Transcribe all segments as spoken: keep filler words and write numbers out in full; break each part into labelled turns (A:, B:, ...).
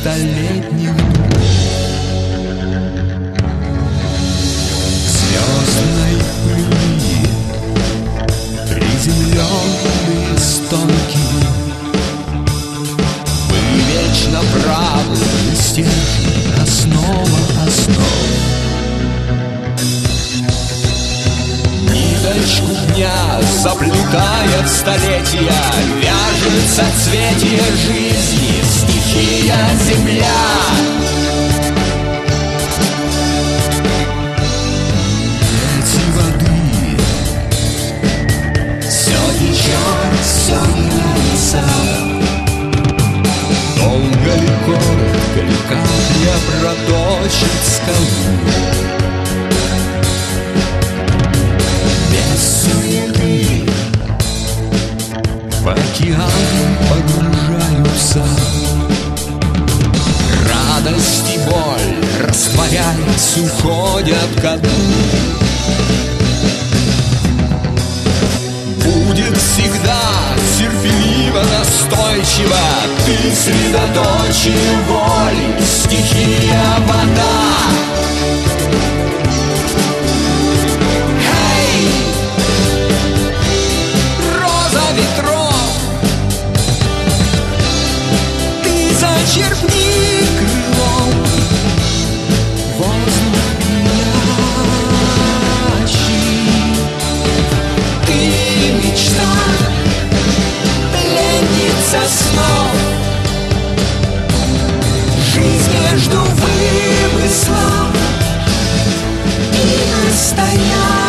A: столетних звездной пыли приземленные стонки. Вы вечно правы, стержень, основа основ. Ниточку дня заплетает столетия, вяжет соцветия жизни стихия земля. Эти воды все течет, все меняется. Долго ли, коротко ли, капля проточит скалу. Без суеты в океан погружаются. Радость и боль, растворяясь, уходят ко дну. Будет всегда терпеливо, настойчиво. Ты средоточие воли, стихия вода. Эй, роза ветров, ты зачерпни крылом воздух пьящий. Ты мечта, пленница снов, жизнь между вымыслом и настоящим.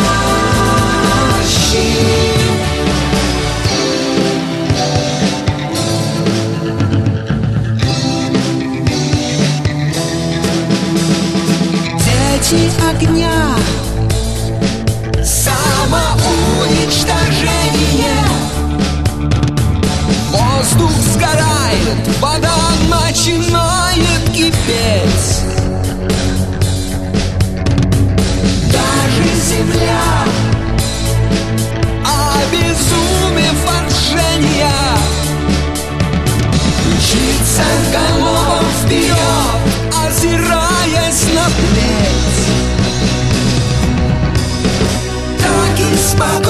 A: Дети огня, самоуничтожение. Воздух сгорает, вода начинает кипеть. Даже земля, обезумев вторжения, мчится галопом вперед, озираясь на плеть. Так и спокойно